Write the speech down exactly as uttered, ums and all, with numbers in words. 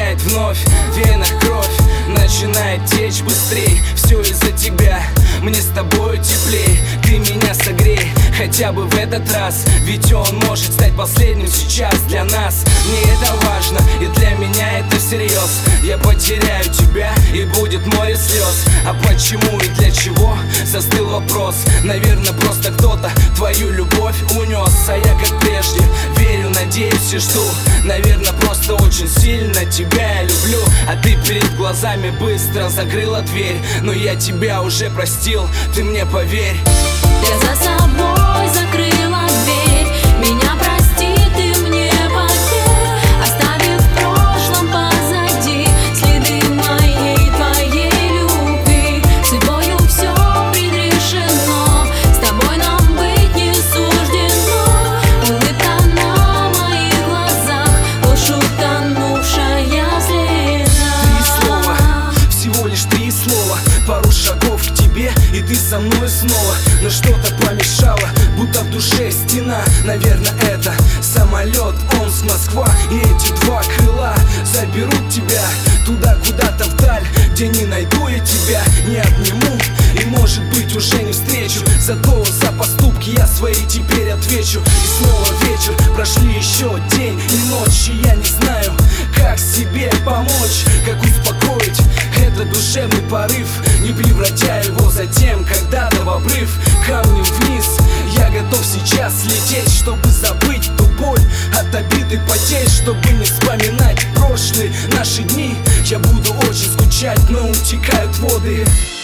начинает вновь, в венах кровь начинает течь быстрей. Все из-за тебя, мне с тобою теплей. Ты меня согрей, хотя бы в этот раз, ведь он может стать последним сейчас для нас. Мне это важно, и для меня это всерьез. Я потеряю тебя, и будет море слез. А почему и для чего? Застыл вопрос. Наверное, просто кто-то твою любовь унес. А я как прежде верю, надеюсь и жду. Наверное, просто очень сильно тебя я люблю. А ты перед глазами быстро закрыла дверь. Но я тебя уже простил, ты мне поверь. Я за собой закрыла дверь. Меня прости, ты мне поверь. Оставив в прошлом позади следы моей, твоей любви. Судьбою все предрешено, с тобой нам быть не суждено. Улыбка на моих глазах, ложь утонувшая слеза. Три слова, всего лишь три слова. Пару шагов к тебе, и ты со мной снова. Но что-то помешало, будто в душе стена. Наверное, это самолет, Омск, Москва. И эти два крыла заберут тебя туда, куда-то вдаль, где не найду я тебя, не обниму. И может быть уже не встречу, зато за поступки я свои теперь отвечу. И снова вечер, прошли еще день и ночь, и я не знаю, как себе помочь, как успокоить этот душевный порыв, не превратя его затем когда-то в обрыв. Камнем вниз, я готов сейчас лететь, чтобы забыть ту боль от обиды потерь, чтобы не вспоминать прошлые наши дни. Я буду очень скучать, но утекают воды.